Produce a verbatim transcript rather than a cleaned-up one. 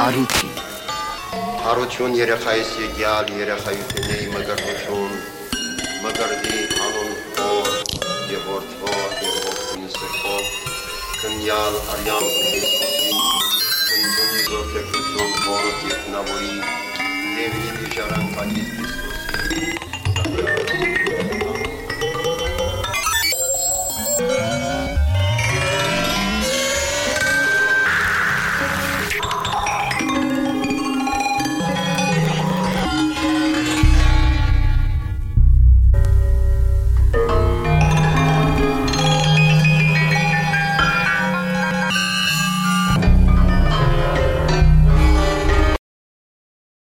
Հարություն։ Հարություն երեխայիս եկյալ, երեխայությունեի մգրնություն, մգրդի անուն հոր և որդվո և ողքին սրկով, կնյալ արյան Հիսուսին, կնջունի զորտեքություն հորոտ ետնավորի, դևնի մի ժարան պատից Քրիստոս